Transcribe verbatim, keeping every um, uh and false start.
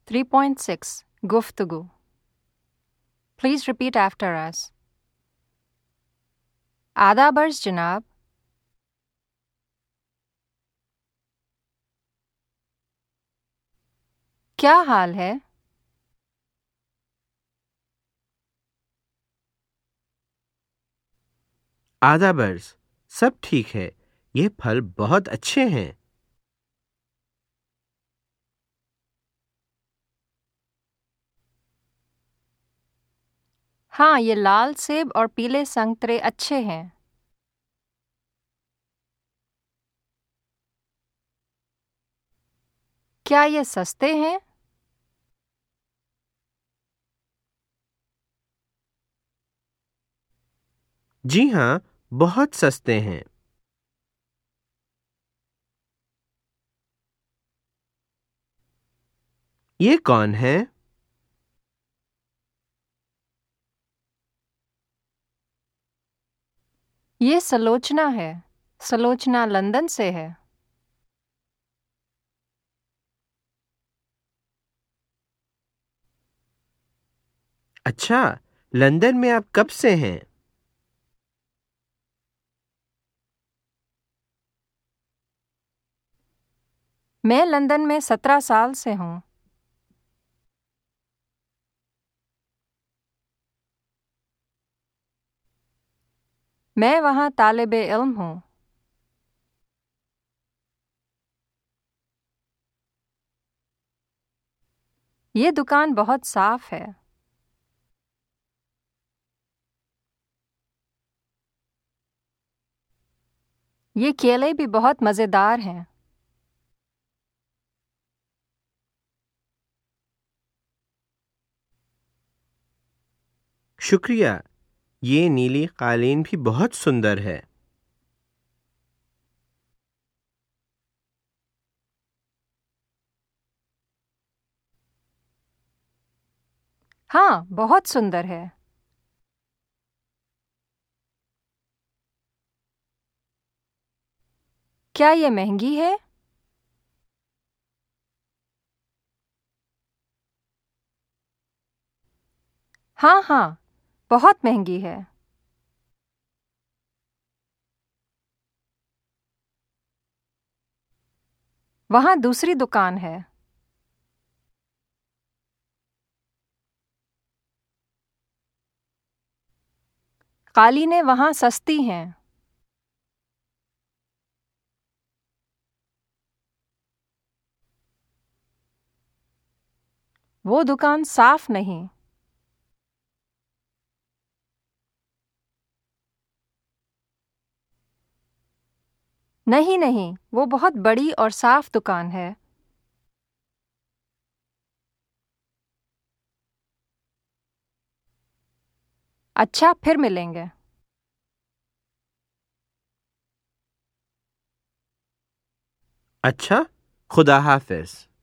three point six गुफ्तगू. Please repeat after us. आदाब अर्ज़ जनाब. क्या हाल है? आदाब अर्ज़. सब ठीक है. ये फल बहुत अच्छे हैं. हाँ, ये लाल सेब और पीले संतरे अच्छे हैं. क्या ये सस्ते हैं? जी हाँ, बहुत सस्ते हैं. ये कौन है? ये सलोचना है. सलोचना लंदन से है. अच्छा, लंदन में आप कब से हैं? मैं लंदन में सत्रह साल से हूँ. मैं वहाँ तालिब-ए-इल्म हूँ. ये दुकान बहुत साफ है. ये केले भी बहुत मज़ेदार हैं. शुक्रिया. ये नीली कालीन भी बहुत सुंदर है. हाँ, बहुत सुंदर है. क्या ये महंगी है? हाँ हाँ, बहुत महंगी है. वहाँ दूसरी दुकान है. कालीनें वहाँ सस्ती हैं. वो दुकान साफ नहीं. नहीं नहीं, वो बहुत बड़ी और साफ दुकान है. अच्छा, फिर मिलेंगे. अच्छा, खुदा हाफिज.